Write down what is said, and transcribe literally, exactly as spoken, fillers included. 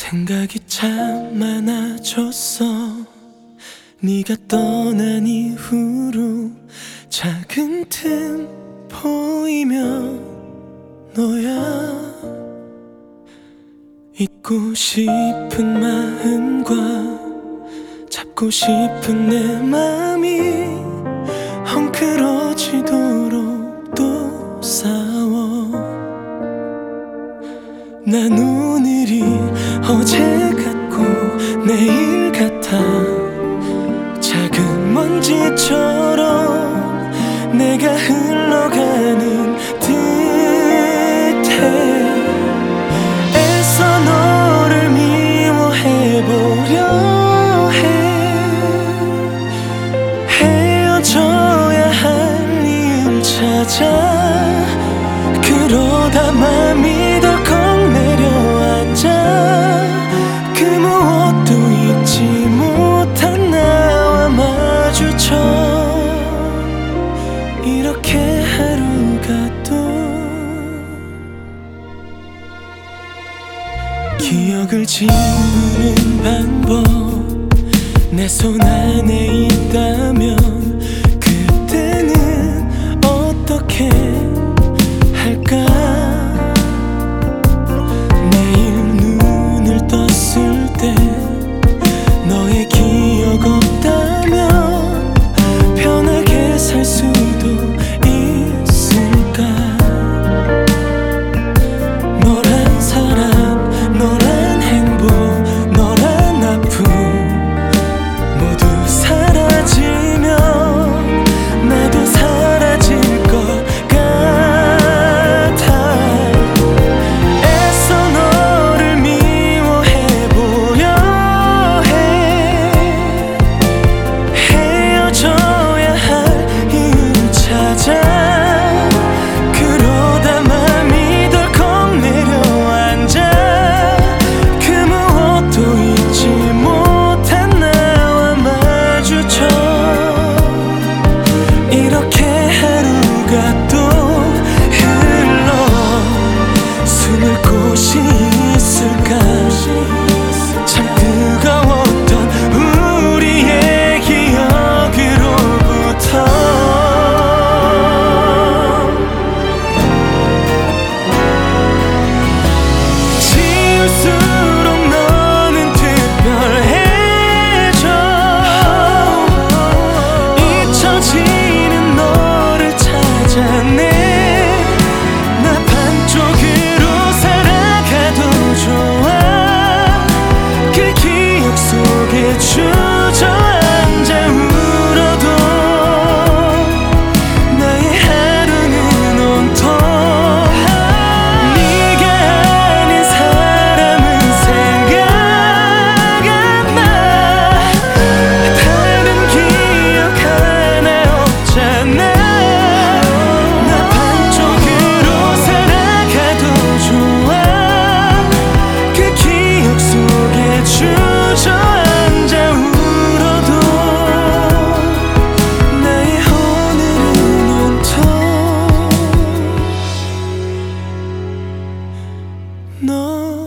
생각이 참 많아졌어. 네가 떠난 이후로 작은 틈 보이면 너야. 잊고 싶은 마음과 잡고 싶은 내 맘이 헝클어지도록 또 싸워. 난 오늘이 어제 같고 내일 같아. 작은 먼지처럼 내가 흘러가는 듯해. 애써 너를 미워해보려 해. 헤어져야 할 이유 찾아. 그러다 맘이 덜컥 내려앉아. 그 무엇도 잊지 못한 나와 마주쳐. 이렇게 하루가 또 기억을 지우는 방법 내 손 안에 있다면 그때는 어떻게 할까. 매일 눈을 떴을 때 너의 기억 없다면 편하게 살 수도 있을까. 너란 사람, 너란 행복, 너란 아픔 모두 사라지면 나도 사라질 것 같아. 애써 너를 미워해보려 해. 헤어져야 할 이유 찾아. 그러다 맘이 덜컥 내려앉아. 그 무엇도 잊지 못한 나와 마주쳐. 이렇게 하루가 또 흘러. 숨을 곳이 있을까. 참 뜨거웠던 우리의 기억으로부터 지울수록 너는 특별해져. 잊혀지는 너를 찾아내. 나 반쪽으로 살아가도 좋아. 그 기억 속에 주저앉아 울어도 나의 하루는 온통 네가 아닌 사람은 생각 안 나. 다른 기억 하나 없잖아. 나 반쪽으로 살아가도 좋아. 그 기억 속에 주저앉아 울어도 나의 오늘은 온통 너